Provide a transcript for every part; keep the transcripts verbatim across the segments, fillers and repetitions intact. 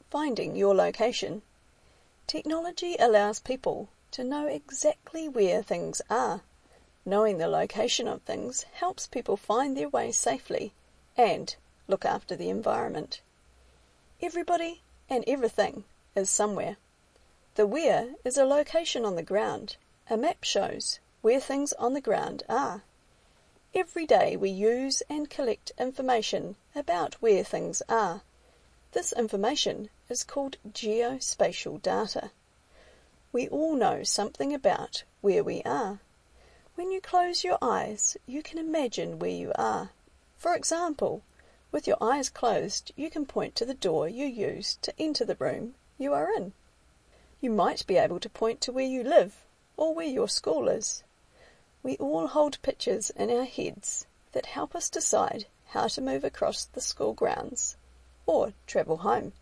finding your location. Technology allows people to know exactly where things are. Knowing the location of things helps people find their way safely and look after the environment. Everybody and everything is somewhere. The where is a location on the ground. A map shows where things on the ground are. Every day we use and collect information about where things are. This information is called geospatial data. We all know something about where we are. When you close your eyes, you can imagine where you are. For example, with your eyes closed, you can point to the door you used to enter the room you are in. You might be able to point to where you live or where your school is. We all hold pictures in our heads that help us decide how to move across the school grounds or travel home.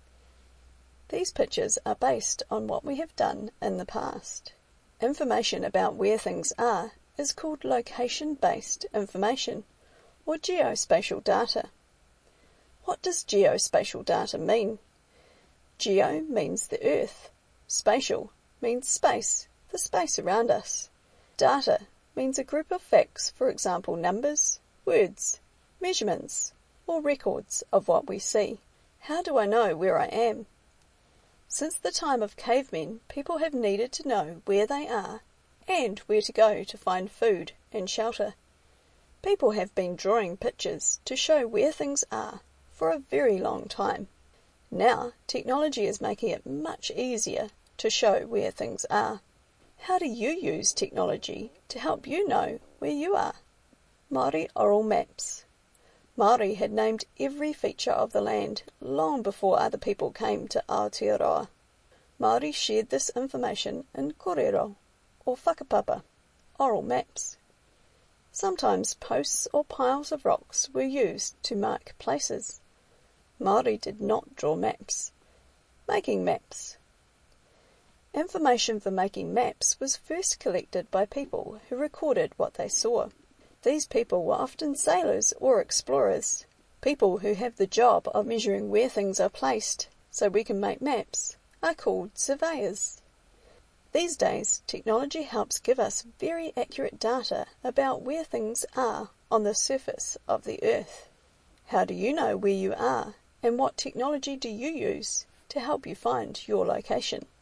These pictures are based on what we have done in the past. Information about where things are is called location-based information or geospatial data. What does geospatial data mean? Geo means the earth. Spatial means space, the space around us. Data means a group of facts, for example numbers, words, measurements, or records of what we see. How do I know where I am? Since the time of cavemen, people have needed to know where they are and where to go to find food and shelter. People have been drawing pictures to show where things are for a very long time. Now, technology is making it much easier to show where things are. How do you use technology to help you know where you are? Māori oral maps. Māori had named every feature of the land long before other people came to Aotearoa. Māori shared this information in kōrero, or whakapapa, oral maps. Sometimes posts or piles of rocks were used to mark places. Māori did not draw maps. Making maps. Information for making maps was first collected by people who recorded what they saw. These people were often sailors or explorers, people who have the job of measuring where things are placed so we can make maps, are called surveyors. These days, technology helps give us very accurate data about where things are on the surface of the earth. How do you know where you are, and what technology do you use to help you find your location?